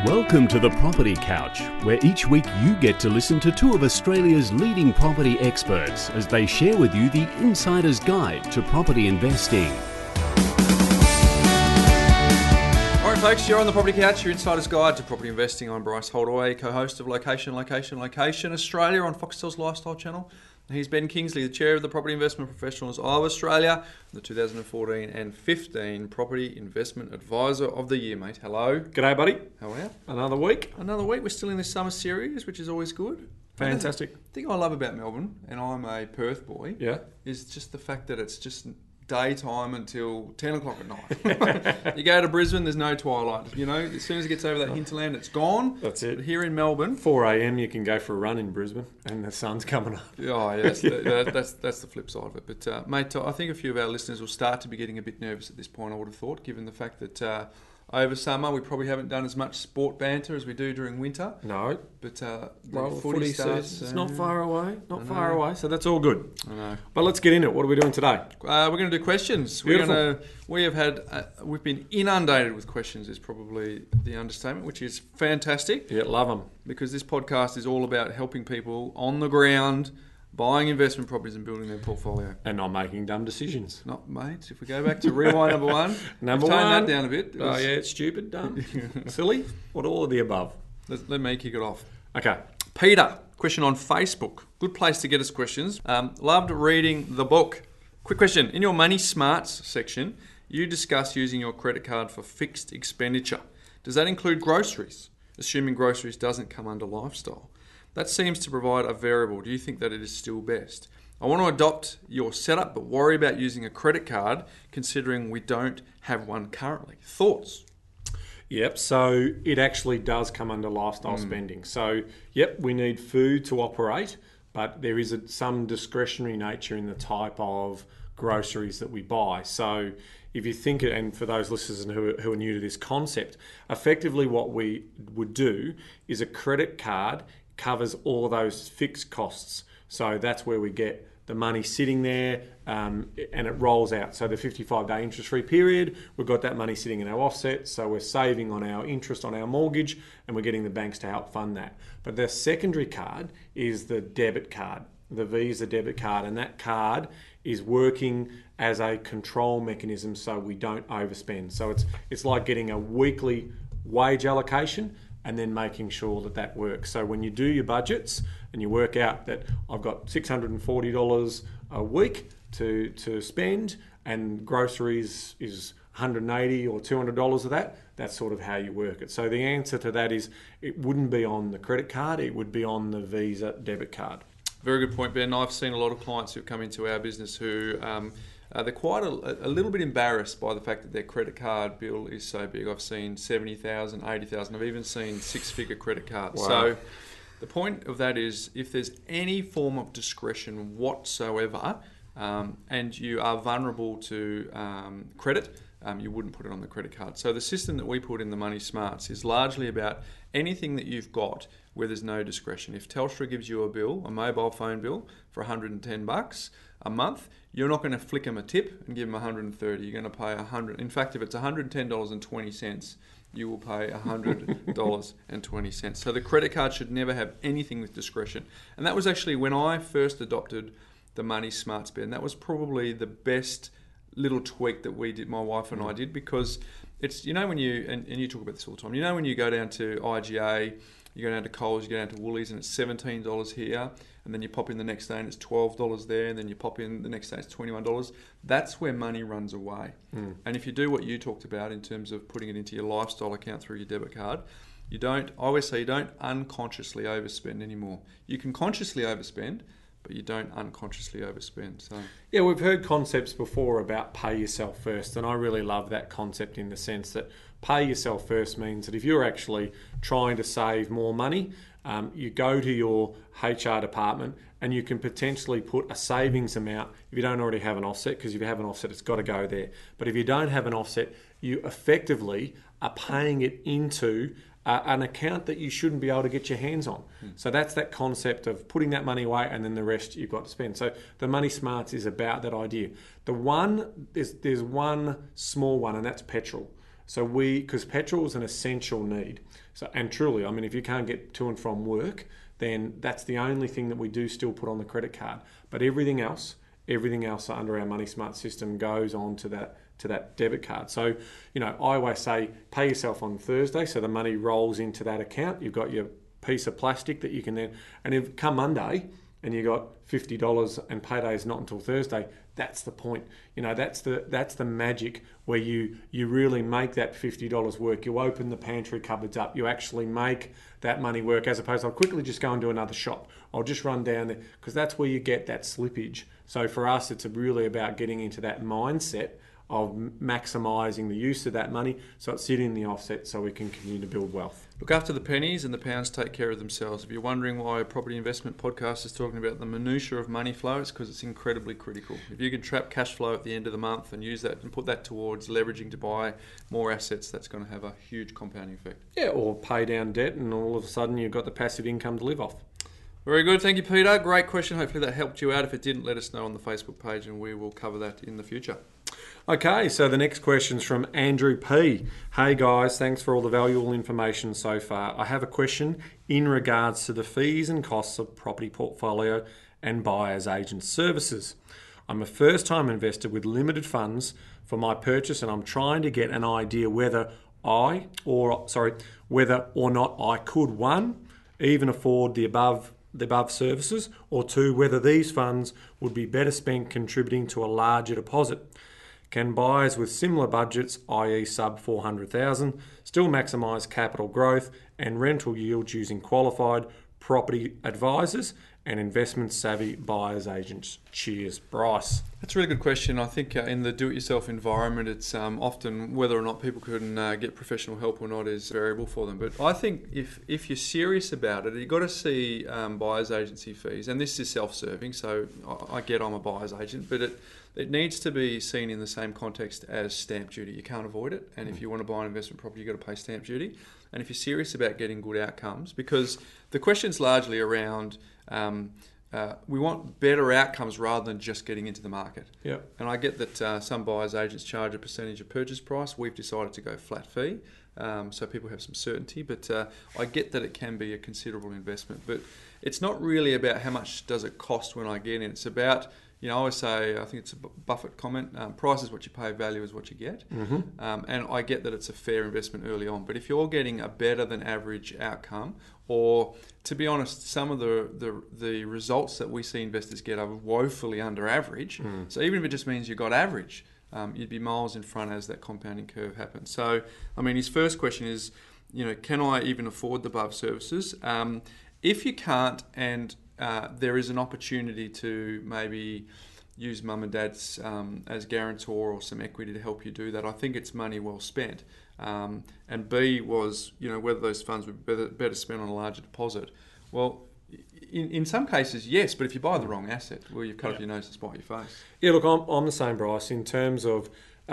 Welcome to the Property Couch, where each week you get to listen to two of Australia's leading property experts as they share with you the insider's guide to property investing. All right, folks, you're on the Property Couch, your insider's guide to property investing. I'm Bryce Holdaway, co-host of Location Australia on Foxtel's Lifestyle Channel. He's Ben Kingsley, the chair of the Property Investment Professionals of Australia, the 2014 and 15 Property Investment Advisor of the Year, mate. Hello. G'day, buddy. How are you? Another week. We're still in this summer series, which is always good. Fantastic. The thing I love about Melbourne, and I'm a Perth boy, is just the fact that it's just daytime until 10 o'clock at night. You go to Brisbane, there's no twilight. You know, as soon as it gets over that hinterland, it's gone. That's it. But here in Melbourne, 4 a.m. you can go for a run in Brisbane and the sun's coming up. Oh, yeah, that's the flip side of it. But, mate, I think a few of our listeners will start to be getting a bit nervous at this point, I would have thought, given the fact that over summer we probably haven't done as much sport banter as we do during winter. No. But the footy starts. It's not far away. Not far away. So that's all good. I know. But let's get into it. What are we doing today? We're going to do questions. Beautiful. We've been inundated with questions is probably the understatement, which is fantastic. Yeah, love them. Because this podcast is all about helping people on the ground buying investment properties and building their portfolio. And not making dumb decisions. Not, mate. If we go back to rewind number one, tone that down a bit. It's stupid, dumb, silly, what all of the above. Let me kick it off. Okay. Peter, question on Facebook. Good place to get us questions. Loved reading the book. Quick question. In your Money Smarts section, you discuss using your credit card for fixed expenditure. Does that include groceries? Assuming groceries doesn't come under lifestyle. That seems to provide a variable. Do you think that it is still best? I want to adopt your setup, but worry about using a credit card, considering we don't have one currently. Thoughts? Yep, so it actually does come under lifestyle spending. So, yep, we need food to operate, but there is some discretionary nature in the type of groceries that we buy. So if you think, and for those listeners who are new to this concept, effectively what we would do is a credit card covers all of those fixed costs. So that's where we get the money sitting there and it rolls out. So the 55-day interest-free period, we've got that money sitting in our offset. So we're saving on our interest on our mortgage and we're getting the banks to help fund that. But the secondary card is the debit card, the Visa debit card. And that card is working as a control mechanism so we don't overspend. So it's like getting a weekly wage allocation and then making sure that works. So when you do your budgets and you work out that I've got $640 a week to spend and groceries is $180 or $200 of that, that's sort of how you work it. So the answer to that is it wouldn't be on the credit card, it would be on the Visa debit card. Very good point, Ben. I've seen a lot of clients who've come into our business who they're quite a little bit embarrassed by the fact that their credit card bill is so big. I've seen 70,000, 80,000. I've even seen six-figure credit cards. Wow. So the point of that is if there's any form of discretion whatsoever and you are vulnerable to credit, you wouldn't put it on the credit card. So the system that we put in the Money Smarts is largely about anything that you've got where there's no discretion. If Telstra gives you a bill, a mobile phone bill for $110 a month, you're not going to flick them a tip and give them $130. You're going to pay $100. In fact, if it's $110.20, you will pay $100.20. So the credit card should never have anything with discretion. And that was actually when I first adopted the Money Smarts, Ben. That was probably the best little tweak that we did, my wife and I did, because it's, you know, when you, and you talk about this all the time, you know, when you go down to IGA, you go down to Coles, you go down to Woolies and it's $17 here, and then you pop in the next day and it's $12 there, and then you pop in the next day it's $21. That's where money runs away. And if you do what you talked about in terms of putting it into your lifestyle account through your debit card, I always say you don't unconsciously overspend anymore. You can consciously overspend, but you don't unconsciously overspend. So yeah, we've heard concepts before about pay yourself first, and I really love that concept in the sense that pay yourself first means that if you're actually trying to save more money, you go to your HR department and you can potentially put a savings amount if you don't already have an offset, because if you have an offset, it's got to go there. But if you don't have an offset, you effectively are paying it into an account that you shouldn't be able to get your hands on. So that's that concept of putting that money away and then the rest you've got to spend. So the Money Smarts is about that idea. There's one small one, and that's petrol. So because petrol is an essential need. So, and truly, I mean, if you can't get to and from work, then that's the only thing that we do still put on the credit card. But everything else under our Money Smart system goes on to that debit card. So, I always say pay yourself on Thursday, so the money rolls into that account. You've got your piece of plastic that you can then, and if come Monday and you got $50 and payday is not until Thursday, that's the point. That's the magic where you really make that $50 work. You open the pantry cupboards up. You actually make that money work, as opposed to I'll quickly just go and do another shop. I'll just run down there, because that's where you get that slippage. So for us, it's really about getting into that mindset of maximising the use of that money so it's sitting in the offset so we can continue to build wealth. Look after the pennies and the pounds take care of themselves. If you're wondering why a property investment podcast is talking about the minutiae of money flow, it's because it's incredibly critical. If you can trap cash flow at the end of the month and use that and put that towards leveraging to buy more assets, that's going to have a huge compounding effect. Yeah, or pay down debt and all of a sudden you've got the passive income to live off. Very good. Thank you, Peter. Great question. Hopefully that helped you out. If it didn't, let us know on the Facebook page and we will cover that in the future. Okay, so the next question's from Andrew P. Hey guys, thanks for all the valuable information so far. I have a question in regards to the fees and costs of property portfolio and buyer's agent services. I'm a first-time investor with limited funds for my purchase, and I'm trying to get an idea whether or not I could, one, even afford the above services, or two, whether these funds would be better spent contributing to a larger deposit. Can buyers with similar budgets, i.e. sub 400,000, still maximise capital growth and rental yields using qualified property advisors and investment-savvy buyers agents? Cheers, Bryce. That's a really good question. I think in the do-it-yourself environment, it's often whether or not people can get professional help or not is variable for them. But I think if you're serious about it, you've got to see buyer's agency fees. And this is self-serving, so I get I'm a buyer's agent, but it needs to be seen in the same context as stamp duty. You can't avoid it. And if you want to buy an investment property, you've got to pay stamp duty. And if you're serious about getting good outcomes, because the question's largely around we want better outcomes rather than just getting into the market. Yep. And I get that some buyers agents charge a percentage of purchase price. We've decided to go flat fee, so people have some certainty. But I get that it can be a considerable investment. But it's not really about how much does it cost when I get in. It's about, I always say, I think it's a Buffett comment, price is what you pay, value is what you get. Mm-hmm. And I get that it's a fair investment early on. But if you're getting a better than average outcome, or to be honest, some of the results that we see investors get are woefully under average. So even if it just means you got average, you'd be miles in front as that compounding curve happens. So, I mean, his first question is, can I even afford the above services? If you can't, and there is an opportunity to maybe use mum and dad's as guarantor or some equity to help you do that, I think it's money well spent. And B was, whether those funds would be better spent on a larger deposit. Well, in some cases, yes, but if you buy the wrong asset, well, you've cut off your nose to spite your face. Yeah, look, I'm the same, Bryce, in terms of,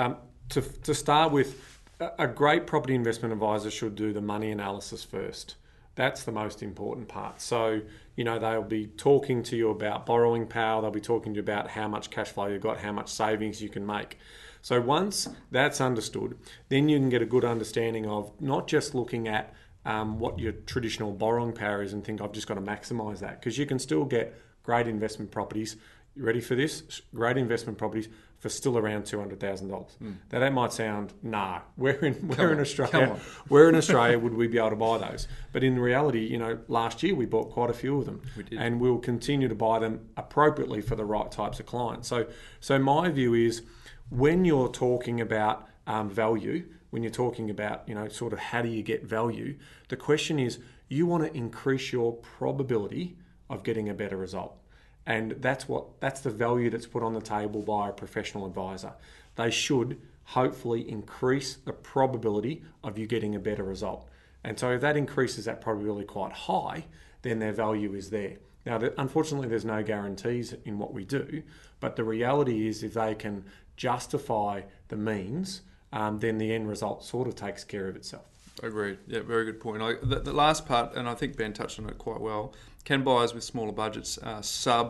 to start with, a great property investment advisor should do the money analysis first. That's the most important part. So, they'll be talking to you about borrowing power. They'll be talking to you about how much cash flow you've got, how much savings you can make. So once that's understood, then you can get a good understanding of not just looking at what your traditional borrowing power is and think, I've just got to maximise that. Because you can still get great investment properties. You ready for this? Great investment properties for still around $200,000. Now that might sound, we're in Australia. Where in Australia would we be able to buy those? But in reality, last year we bought quite a few of them. We did. And we'll continue to buy them appropriately for the right types of clients. So my view is, when you're talking about value, when you're talking about, sort of how do you get value, the question is, you want to increase your probability of getting a better result. And that's the value that's put on the table by a professional advisor. They should hopefully increase the probability of you getting a better result. And so if that increases that probability quite high, then their value is there. Now, unfortunately, there's no guarantees in what we do, but the reality is if they can justify the means, then the end result sort of takes care of itself. Agreed. Yeah, very good point. The last part, and I think Ben touched on it quite well, can buyers with smaller budgets, sub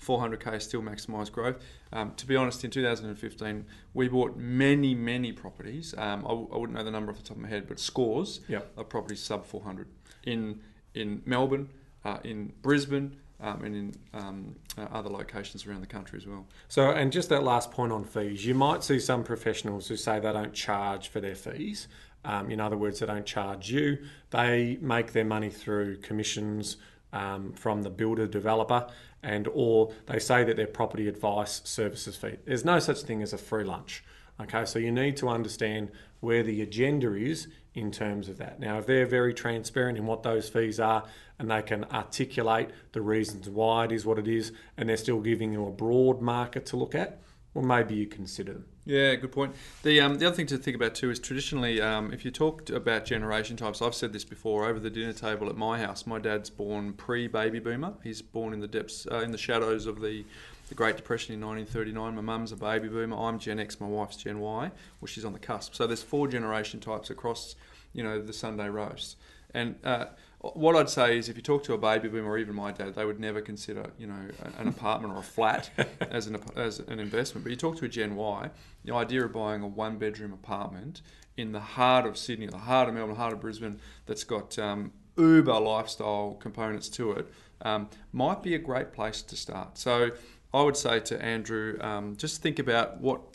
400k is still maximised growth. To be honest, in 2015, we bought many properties. I wouldn't know the number off the top of my head, but scores of properties sub 400 in Melbourne, in Brisbane, and in other locations around the country as well. So, and just that last point on fees, you might see some professionals who say they don't charge for their fees. In other words, they don't charge you. They make their money through commissions from the builder developer, or they say that their property advice services fee. There's no such thing as a free lunch. Okay, so you need to understand where the agenda is in terms of that. Now, if they're very transparent in what those fees are and they can articulate the reasons why it is what it is, and they're still giving you a broad market to look at, well, maybe you consider them. Yeah, good point. The other thing to think about too is traditionally, if you talked about generation types, I've said this before over the dinner table at my house. My dad's born pre-baby boomer. He's born in the depths, in the shadows of the Great Depression in 1939. My mum's a baby boomer. I'm Gen X. My wife's Gen Y, well, she's on the cusp. So there's 4 generation types across, the Sunday roast. And what I'd say is, if you talk to a baby boomer or even my dad, they would never consider, an apartment or a flat as an investment. But you talk to a Gen Y, the idea of buying a 1-bedroom apartment in the heart of Sydney, the heart of Melbourne, the heart of Brisbane, that's got uber lifestyle components to it, might be a great place to start. So I would say to Andrew, just think about what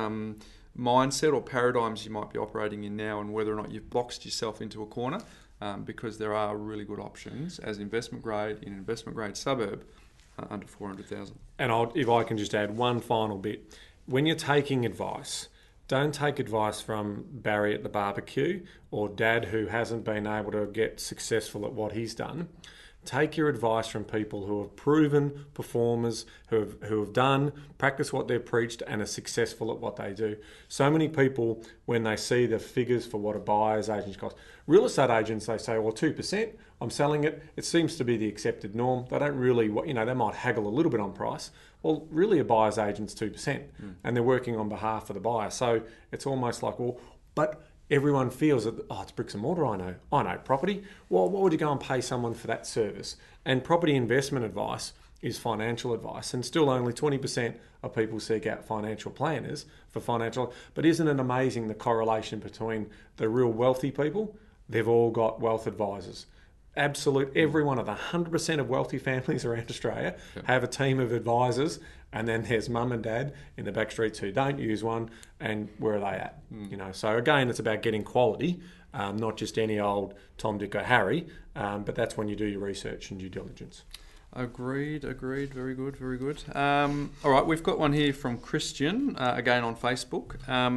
mindset or paradigms you might be operating in now, and whether or not you've boxed yourself into a corner, because there are really good options as investment grade in an investment grade suburb under 400,000. And if I can just add one final bit, when you're taking advice, don't take advice from Barry at the barbecue or Dad who hasn't been able to get successful at what he's done. Take your advice from people who have proven performers, who have done, practice what they've preached, and are successful at what they do. So many people, when they see the figures for what a buyer's agent costs, real estate agents, they say, well, 2%, I'm selling it. It seems to be the accepted norm. They don't really, they might haggle a little bit on price. Well, really a buyer's agent's 2%, and they're working on behalf of the buyer. So it's almost like, but everyone feels that, it's bricks and mortar, I know property. Well, what would you go and pay someone for that service? And property investment advice is financial advice, and still only 20% of people seek out financial planners for financial. But isn't it amazing the correlation between the real wealthy people? They've all got wealth advisors. Every one of the 100% of wealthy families around Australia have a team of advisors, and then there's mum and dad in the back streets who don't use one, and where are they at? So again, it's about getting quality, not just any old Tom, Dick or Harry, but that's when you do your research and due diligence. Agreed. Very good. All right, we've got one here from Christian, again on Facebook.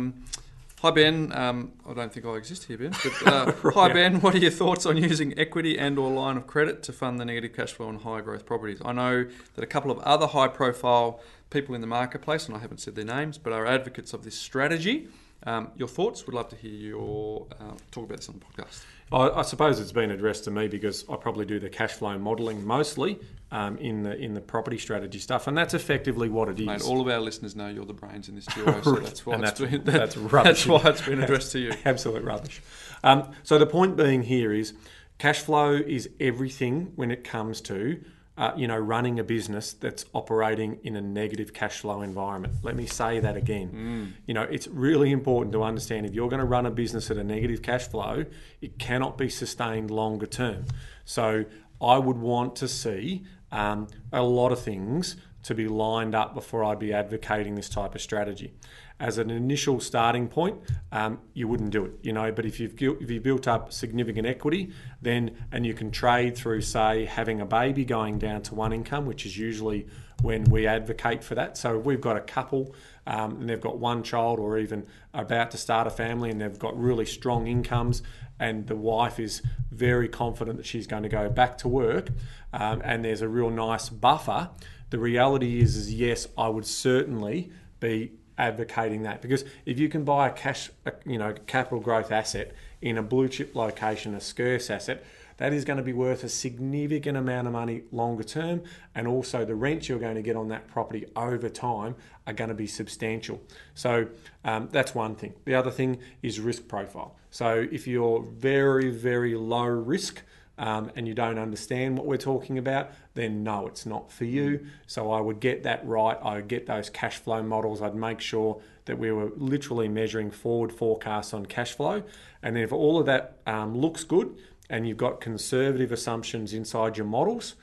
Hi Ben, I don't think I exist here, Ben. But Right. Hi Ben, what are your thoughts on using equity and/or line of credit to fund the negative cash flow on high growth properties? I know that a couple of other high profile people in the marketplace, and I haven't said their names, but are advocates of this strategy. Your thoughts? Would love to hear your talk about this on the podcast. I suppose it's been addressed to me because I probably do the cash flow modelling mostly in the property strategy stuff, and that's effectively what it is. Mate, all of our listeners know you're the brains in this duo, so that's why that's rubbish. That's why it's been addressed to you. Absolute rubbish. So the point being here is cash flow is everything when it comes to running a business that's operating in a negative cash flow environment. Let me say that again. It's really important to understand if you're going to run a business at a negative cash flow, it cannot be sustained longer term. So I would want to see a lot of things to be lined up before I'd be advocating this type of strategy. As an initial starting point, you wouldn't do it, but if you've built up significant equity, and you can trade through, say, having a baby going down to one income, which is usually when we advocate for that. So if we've got a couple and they've got one child or even about to start a family and they've got really strong incomes and the wife is very confident that she's going to go back to work and there's a real nice buffer, the reality is yes, I would certainly be advocating that, because if you can buy a capital growth asset in a blue chip location, a scarce asset, that is going to be worth a significant amount of money longer term, and also the rents you're going to get on that property over time are going to be substantial. So that's one thing. The other thing is risk profile. So if you're very, very low risk, and you don't understand what we're talking about, then no, it's not for you. So I would get that right. I would get those cash flow models. I'd make sure that we were literally measuring forward forecasts on cash flow. And then if all of that looks good and you've got conservative assumptions inside your models,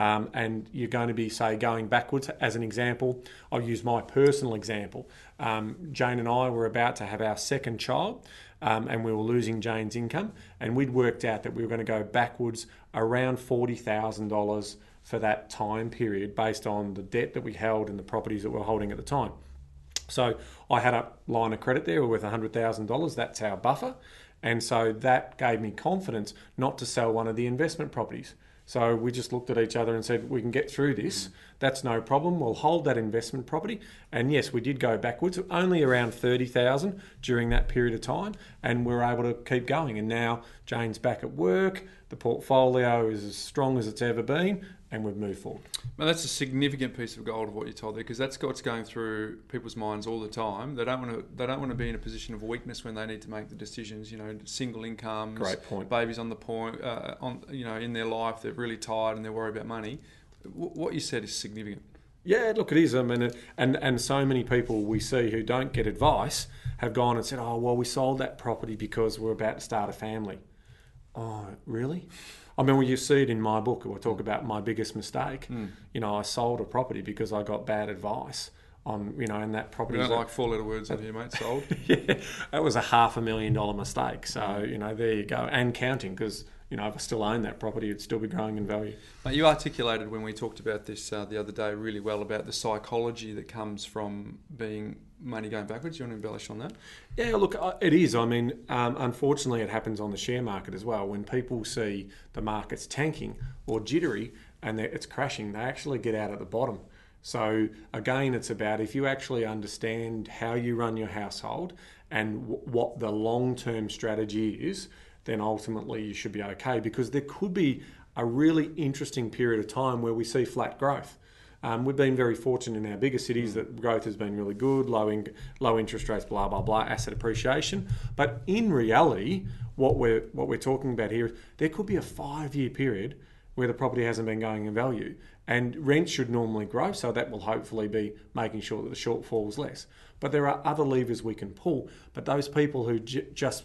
and you're going to be, say, going backwards. As an example, I'll use my personal example. Jane and I were about to have our second child, and we were losing Jane's income, and we'd worked out that we were going to go backwards around $40,000 for that time period based on the debt that we held and the properties that we were holding at the time. So I had a line of credit there worth $100,000. That's our buffer. And so that gave me confidence not to sell one of the investment properties. So we just looked at each other and said, we can get through this. That's no problem. We'll hold that investment property. And yes, we did go backwards, only around $30,000 during that period of time. And we were able to keep going. And now Jane's back at work. The portfolio is as strong as it's ever been. And we've moved forward. Well, that's a significant piece of gold of what you told there, because that's what's going through people's minds all the time. They don't want to be in a position of weakness when they need to make the decisions. You know, single incomes, great point, babies on the point, in their life, they're really tired and they're worried about money. What you said is significant. Yeah, look, it is. I mean, and so many people we see who don't get advice have gone and said, "Oh, well, we sold that property because we're about to start a family." Oh, really? I mean, well, you see it in my book. I talk about my biggest mistake. You know, I sold a property because I got bad advice on, and that property. We don't like four-letter words in here, mate. Sold. Yeah, that was a $500,000 mistake. So, there you go. And counting, because, if I still own that property, it'd still be growing in value. Mate, you articulated when we talked about this the other day really well about the psychology that comes from being money going backwards. Do you want to embellish on that? Yeah, look, it is. I mean, unfortunately, it happens on the share market as well. When people see the market's tanking or jittery and it's crashing, they actually get out at the bottom. So again, it's about if you actually understand how you run your household and what the long-term strategy is, then ultimately you should be okay, because there could be a really interesting period of time where we see flat growth. We've been very fortunate in our bigger cities that growth has been really good, low interest rates, blah, blah, blah, asset appreciation. But in reality, what we're talking about here, there could be a 5-year period where the property hasn't been going in value. And rent should normally grow, so that will hopefully be making sure that the shortfall is less. But there are other levers we can pull. But those people who just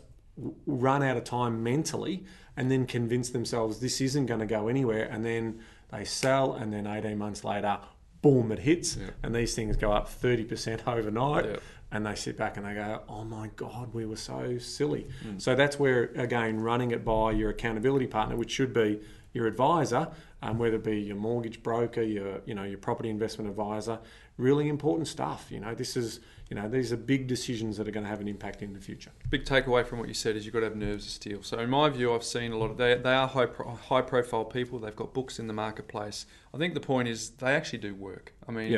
run out of time mentally and then convince themselves this isn't going to go anywhere, and then they sell, and then 18 months later, boom, it hits, and these things go up 30% overnight, and they sit back and they go, oh my God, we were so silly. So that's where, again, running it by your accountability partner, which should be your advisor, whether it be your mortgage broker, your property investment advisor, really important stuff. These are big decisions that are going to have an impact in the future. Big takeaway from what you said is you've got to have nerves of steel. So in my view, I've seen a lot of, they are high profile people. They've got books in the marketplace. I think the point is they actually do work. I mean,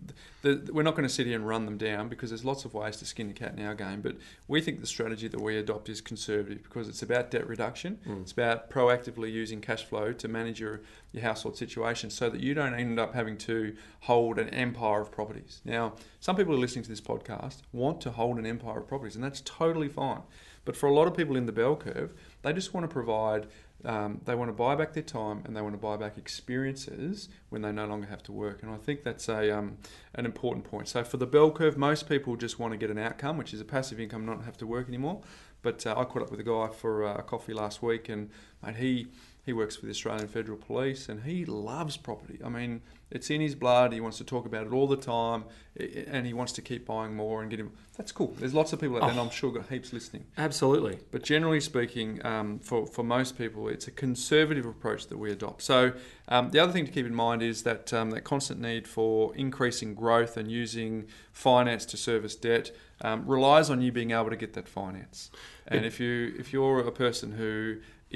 we're not going to sit here and run them down, because there's lots of ways to skin a cat in our game. But we think the strategy that we adopt is conservative, because it's about debt reduction. It's about proactively using cash flow to manage your household situation so that you don't end up having to hold an empire of properties. Now, some people who are listening to this podcast want to hold an empire of properties, and that's totally fine. But for a lot of people in the bell curve, they just want to provide, they want to buy back their time, and they want to buy back experiences when they no longer have to work. And I think that's an important point. So for the bell curve, most people just want to get an outcome, which is a passive income, not have to work anymore. But I caught up with a guy for a coffee last week, and mate, he works for the Australian Federal Police, and he loves property. I mean, it's in his blood. He wants to talk about it all the time, and he wants to keep buying more and get him. That's cool. There's lots of people out there, and I'm sure got heaps listening. Absolutely. But generally speaking, for most people, it's a conservative approach that we adopt. So the other thing to keep in mind is that that constant need for increasing growth and using finance to service debt relies on you being able to get that finance. And if you're a person who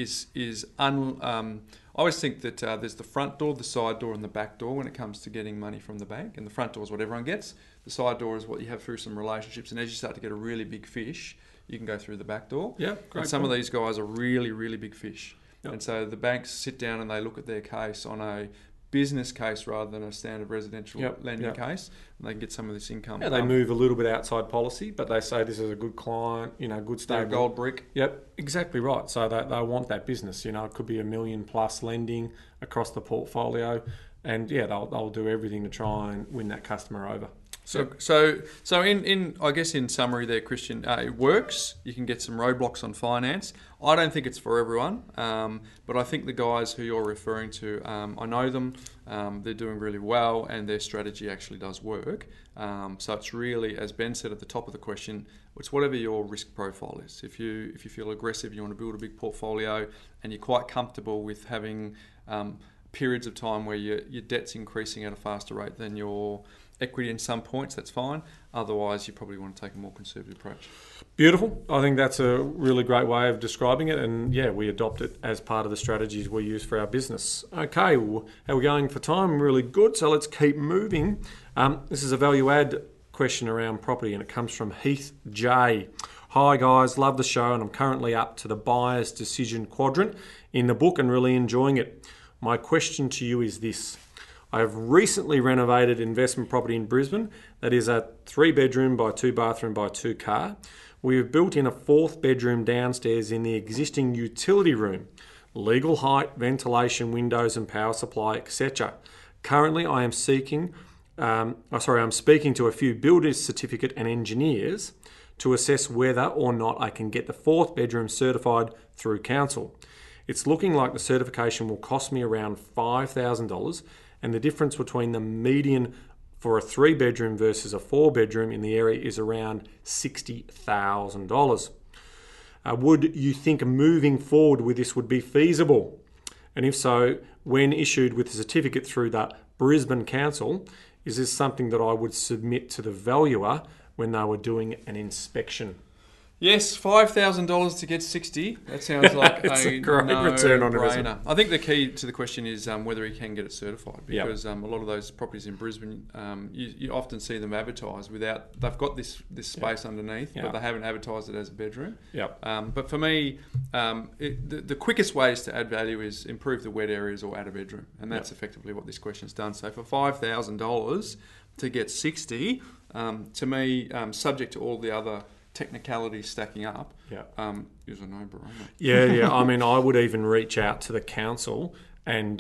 I always think that there's the front door, the side door, and the back door when it comes to getting money from the bank. And the front door is what everyone gets. The side door is what you have through some relationships. And as you start to get a really big fish, you can go through the back door. Yeah, great. And some of these guys are really, really big fish. Yep. And so the banks sit down and they look at their case on a business case rather than a standard residential Yep, lending yep. case, and they can get some of this income. Yeah, they move a little bit outside policy, but they say this is a good client, good They're a stable. gold brick. Yep, exactly right. So they want that business. It could be $1 million plus lending across the portfolio, and they'll do everything to try and win that customer over. So in I guess in summary there, Christian, it works. You can get some roadblocks on finance. I don't think it's for everyone, but I think the guys who you're referring to, I know them. They're doing really well, and their strategy actually does work. So it's really, as Ben said at the top of the question, it's whatever your risk profile is. If you feel aggressive, you want to build a big portfolio, and you're quite comfortable with having periods of time where your debt's increasing at a faster rate than your equity in some points, that's fine. Otherwise, you probably want to take a more conservative approach. Beautiful. I think that's a really great way of describing it, and we adopt it as part of the strategies we use for our business. Okay, well, how are we going for time? Really good, so let's keep moving. This is a value add question around property, and it comes from Heath J. Hi guys, love the show, and I'm currently up to the buyer's decision quadrant in the book and really enjoying it. My question to you is this. I have recently renovated investment property in Brisbane that is a 3-bedroom by 2-bathroom by 2-car. We have built in a 4th bedroom downstairs in the existing utility room, legal height, ventilation, windows and power supply, etc. Currently, I'm speaking to a few builders certificate and engineers to assess whether or not I can get the 4th bedroom certified through council. It's looking like the certification will cost me around $5,000, and the difference between the median for a 3-bedroom versus a 4-bedroom in the area is around $60,000. Would you think moving forward with this would be feasible? And if so, when issued with a certificate through the Brisbane Council, is this something that I would submit to the valuer when they were doing an inspection? Yes, $5,000 to get 60. That sounds like a great return on investment. I think the key to the question is whether he can get it certified, because a lot of those properties in Brisbane, you often see them advertised without. They've got this space underneath, but they haven't advertised it as a bedroom. But for me, the quickest ways to add value is improve the wet areas or add a bedroom, and that's effectively what this question's done. So for $5,000 to get 60, to me, subject to all the other technicalities stacking up, is a no-brainer. I mean, I would even reach out to the council and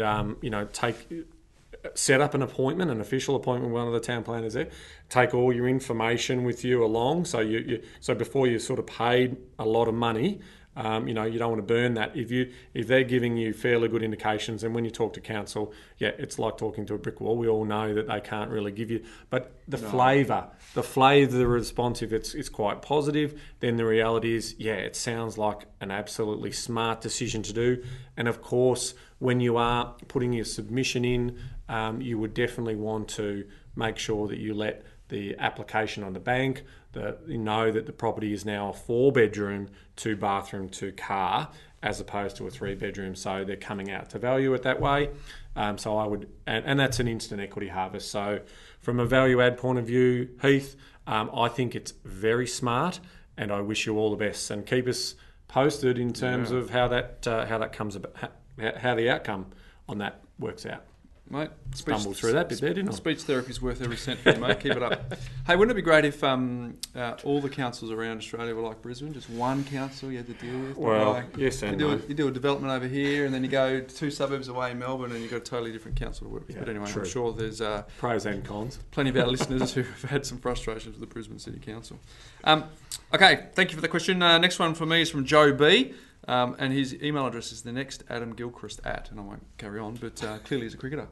set up an appointment, an official appointment with one of the town planners there. Take all your information with you along, so before you sort of paid a lot of money, you don't want to burn that. If they're giving you fairly good indications, and when you talk to council, it's like talking to a brick wall. We all know that they can't really give you, but the flavour, the response, if it's quite positive, then the reality is, it sounds like an absolutely smart decision to do. And of course, when you are putting your submission in, you would definitely want to make sure that you let the application on the bank, you know that the property is now a 4-bedroom, 2-bathroom, 2-car, as opposed to a 3-bedroom. So they're coming out to value it that way. So I would, and that's an instant equity harvest. So from a value add point of view, Heath, I think it's very smart, and I wish you all the best. And keep us posted in terms of how that comes about, how the outcome on that works out. Mate, stumbled through that bit there, didn't I? Speech therapy's worth every cent for you, mate. Keep it up. Hey, wouldn't it be great if all the councils around Australia were like Brisbane, just one council you had to deal with? Well, yes and no. You do a development over here, and then you go 2 suburbs away in Melbourne, and you've got a totally different council to work with. But anyway, true. I'm sure there's pros and cons. Plenty of our listeners who've had some frustrations with the Brisbane City Council. Okay, thank you for the question. Next one for me is from Joe B. And his email address is the next Adam Gilchrist @ and I won't carry on, but clearly he's a cricketer.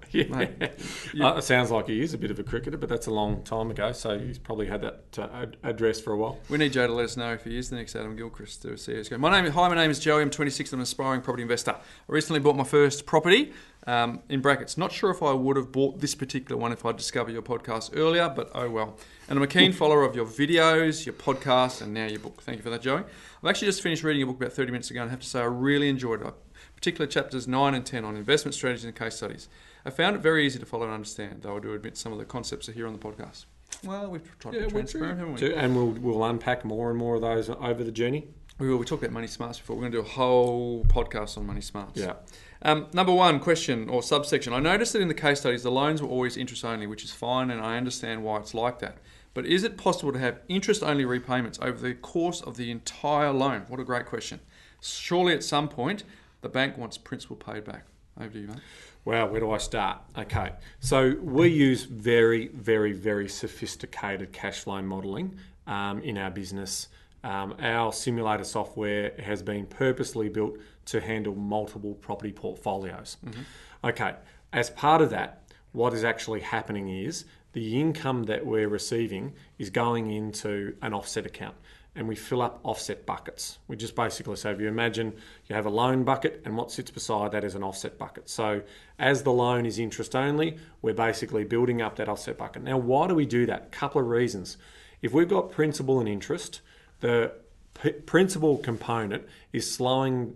It sounds like he is a bit of a cricketer, but that's a long time ago, so he's probably had that address for a while. We need Joe to let us know if he is the next Adam Gilchrist to see us go. My name is Joey. I'm 26. I'm an aspiring property investor. I recently bought my first property. In brackets, not sure if I would have bought this particular one if I'd discovered your podcast earlier, but oh well. And I'm a keen follower of your videos, your podcasts, and now your book. Thank you for that, Joey. I've actually just finished reading your book about 30 minutes ago, and I have to say I really enjoyed it, particularly chapters 9 and 10 on investment strategies and case studies. I found it very easy to follow and understand, though I do admit some of the concepts are here on the podcast. Well, we've tried to be transparent, haven't we? And we'll unpack more and more of those over the journey. We talked about Money Smarts before. We're going to do a whole podcast on Money Smarts. Yeah. Number one question or subsection. I noticed that in the case studies, the loans were always interest only, which is fine, and I understand why it's like that. But is it possible to have interest only repayments over the course of the entire loan? What a great question. Surely at some point, the bank wants principal paid back. Over to you, mate. Well, where do I start? Okay, so we use very, very, very sophisticated cash flow modelling in our business. Our simulator software has been purposely built to handle multiple property portfolios. Okay, as part of that, what is actually happening is the income that we're receiving is going into an offset account, and we fill up offset buckets. We just basically say, if you imagine you have a loan bucket and what sits beside that is an offset bucket. So as the loan is interest only, we're basically building up that offset bucket. Now, why do we do that? A couple of reasons. If we've got principal and interest, the principal component is slowing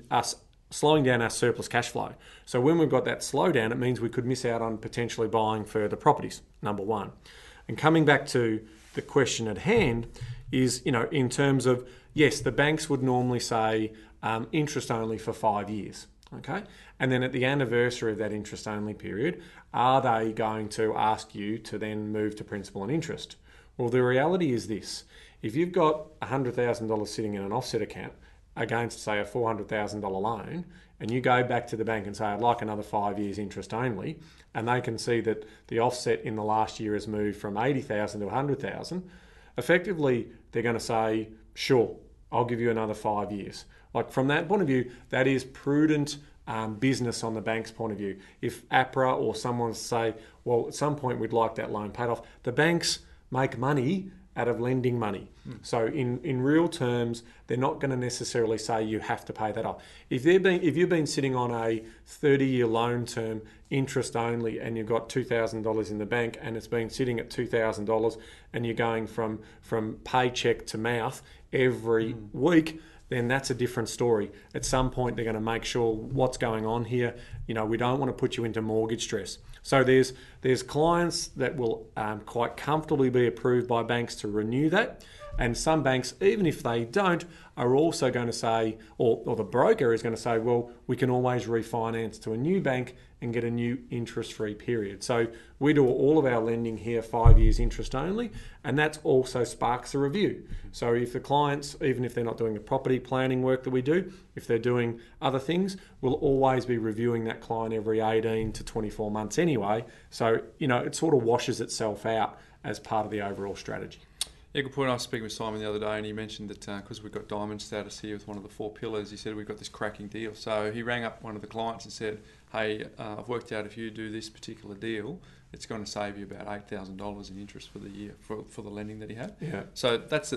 down our surplus cash flow. So when we've got that slowdown, it means we could miss out on potentially buying further properties, number one. And coming back to the question at hand is, in terms of, yes, the banks would normally say interest only for 5 years, okay? And then at the anniversary of that interest only period, are they going to ask you to then move to principal and interest? Well, the reality is this. If you've got $100,000 sitting in an offset account against, say, a $400,000 loan, and you go back to the bank and say, I'd like another 5 years interest only, and they can see that the offset in the last year has moved from $80,000 to $100,000, effectively they're going to say, sure, I'll give you another 5 years. Like, from that point of view, that is prudent business on the bank's point of view. If APRA or someone say, well, at some point we'd like that loan paid off, the banks make money out of lending money. So in real terms, they're not going to necessarily say you have to pay that off. If you've been sitting on a 30-year loan term, interest only, and you've got $2,000 in the bank and it's been sitting at $2,000 and you're going from paycheck to mouth every week, then that's a different story. At some point, they're going to make sure what's going on here. We don't want to put you into mortgage stress. So there's clients that will quite comfortably be approved by banks to renew that. And some banks, even if they don't, are also going to say, or the broker is going to say, well, we can always refinance to a new bank and get a new interest-free period. So we do all of our lending here 5 years interest only, and that also sparks a review. So if the clients, even if they're not doing the property planning work that we do, if they're doing other things, we'll always be reviewing that client every 18 to 24 months anyway. So, it sort of washes itself out as part of the overall strategy. Yeah, good point. I was speaking with Simon the other day and he mentioned that because we've got diamond status here with one of the 4 pillars, he said we've got this cracking deal. So he rang up one of the clients and said, hey, I've worked out if you do this particular deal, it's going to save you about $8,000 in interest for the year for the lending that he had. Yeah. So that's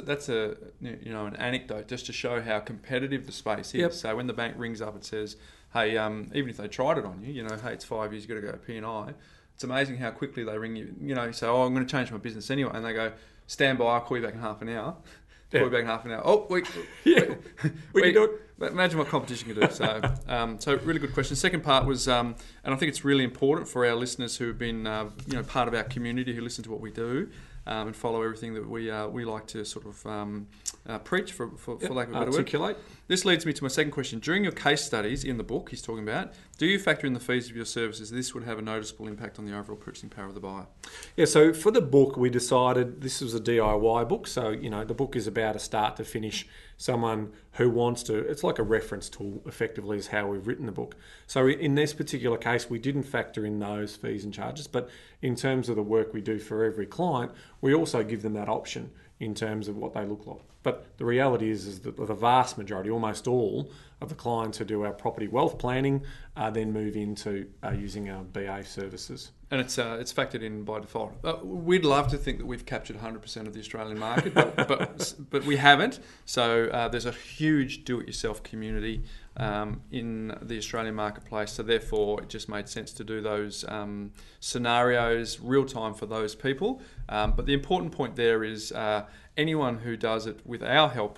an anecdote just to show how competitive the space is. Yep. So when the bank rings up and says, hey, even if they tried it on you, hey, it's 5 years, you've got to go P&I. It's amazing how quickly they ring you. You say, I'm going to change my business anyway, and they go, stand by, I'll call you back in half an hour. Call you back in half an hour. Oh, we can do it. Imagine what competition can do. So really good question. Second part was, and I think it's really important for our listeners who have been, part of our community, who listen to what we do and follow everything that we like to sort of preach, for lack of a better articulate. word. This leads me to my second question. During your case studies in the book he's talking about, do you factor in the fees of your services? This would have a noticeable impact on the overall purchasing power of the buyer. Yeah, so for the book, we decided this was a DIY book. So, the book is about a start to finish. Someone who wants to, it's like a reference tool, effectively, is how we've written the book. So in this particular case, we didn't factor in those fees and charges, but in terms of the work we do for every client, we also give them that option in terms of what they look like. But the reality is that the vast majority, almost all of the clients who do our property wealth planning, then move into using our BA services. And it's factored in by default. We'd love to think that we've captured 100% of the Australian market, but we haven't. So there's a huge do-it-yourself community in the Australian marketplace. So therefore, it just made sense to do those scenarios real time for those people. But the important point there is anyone who does it with our help,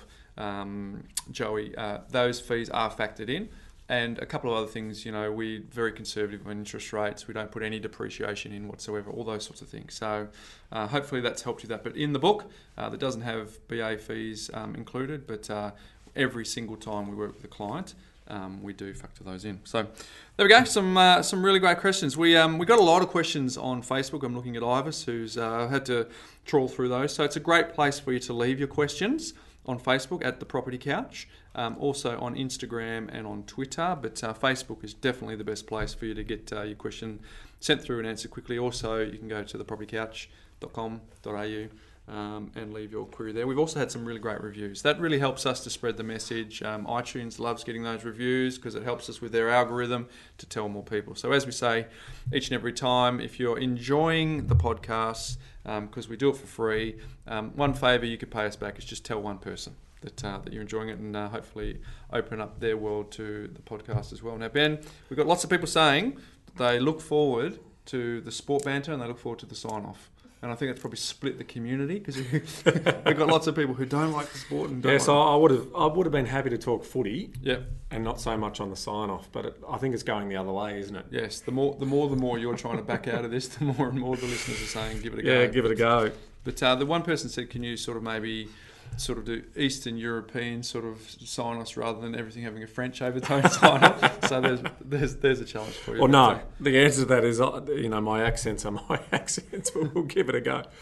Joey, those fees are factored in. And a couple of other things, we're very conservative on interest rates. We don't put any depreciation in whatsoever, all those sorts of things. So hopefully that's helped you that. But in the book, that doesn't have BA fees included, but every single time we work with a client, we do factor those in. So there we go. Some really great questions. We got a lot of questions on Facebook. I'm looking at Ivis, who's had to trawl through those. So it's a great place for you to leave your questions on Facebook at The Property Couch, also on Instagram and on Twitter. But Facebook is definitely the best place for you to get your question sent through and answered quickly. Also, you can go to thepropertycouch.com.au and leave your query there. We've also had some really great reviews. That really helps us to spread the message. iTunes loves getting those reviews because it helps us with their algorithm to tell more people. So as we say each and every time, if you're enjoying the podcast, because we do it for free, one favour you could pay us back is just tell one person that you're enjoying it, and hopefully open up their world to the podcast as well. Now, Ben, we've got lots of people saying that they look forward to the sport banter and they look forward to the sign-off. And I think it's probably split the community because we've got lots of people who don't like the sport. And don't so I would have been happy to talk footy, yep, and not so much on the sign off. But I think it's going the other way, isn't it? Yes, the more you're trying to back out of this, the more and more the listeners are saying, give it a go. Yeah, give it a go. But the one person said, can you sort of maybe do Eastern European sort of sign-offs rather than everything having a French overtone sign-off? So there's a challenge for you. Well, no. The answer to that is, my accents are my accents, but we'll give it a go.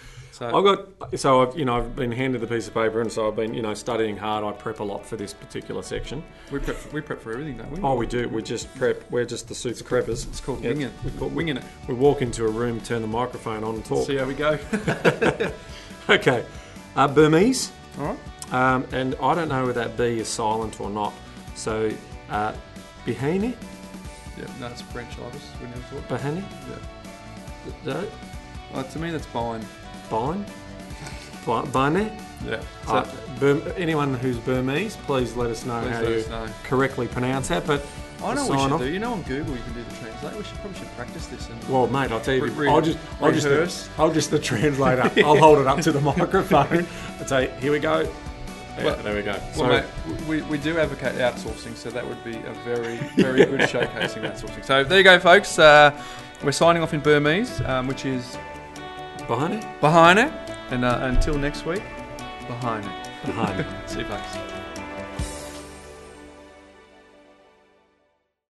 I've been handed the piece of paper, and so I've been, studying hard. I prep a lot for this particular section. We prep for everything, don't we? Oh, we do. We just prep. We're just the super preppers. It's called winging it. We walk into a room, turn the microphone on, and talk. See how we go. Okay. Burmese. All right. And I don't know whether that B is silent or not. So, Bihani? Yeah, no, it's French, Ivis. We never thought. Bihani? Yeah. To me, that's Bine. Bine? Bine? Yeah. Anyone who's Burmese, please let us know how you correctly pronounce that. But I know what we should do. You know, on Google you can do the translate. We probably should practice this. Well, mate, I'll tell you. I'll just the translator. I'll hold it up to the microphone. I'll say, here we go. Yeah, there we go. Well, mate, we do advocate outsourcing, so that would be a very, very good showcasing outsourcing. So there you go, folks. We're signing off in Burmese, which is Bahane. And until next week, Bahane. Bahane. See you, folks.